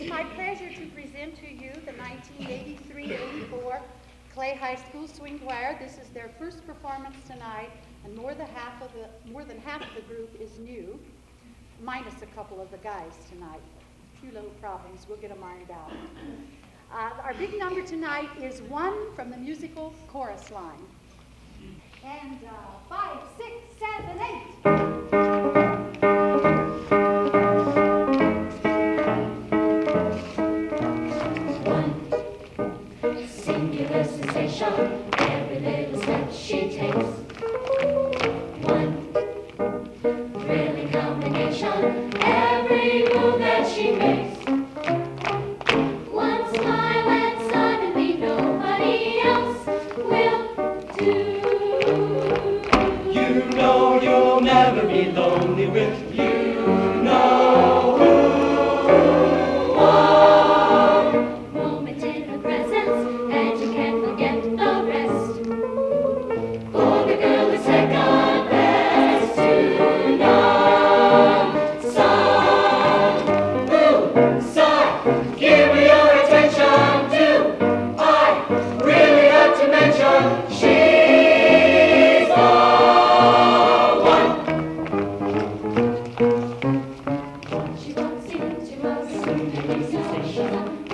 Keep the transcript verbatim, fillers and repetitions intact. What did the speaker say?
my pleasure to present to you the nineteen eighty-three eighty-four Clay High School Swing Choir. This is their first performance tonight, and more than half of the more than half of the group is new, minus a couple of the guys tonight. A few little problems, we'll get them ironed out. Uh, our big number tonight is one from the musical Chorus Line. And uh, five, six, seven, eight. Every little step she takes. One thrilling combination, every move that she makes. One smile and suddenly nobody else will do. You know you'll never be lonely with you know who. One moment in her presence and you can't forget the rest. For the girl is second best to none. Song, boo, sigh, give me your attention too. I really have to mention she's the one. She walks into a room and makes a sensation.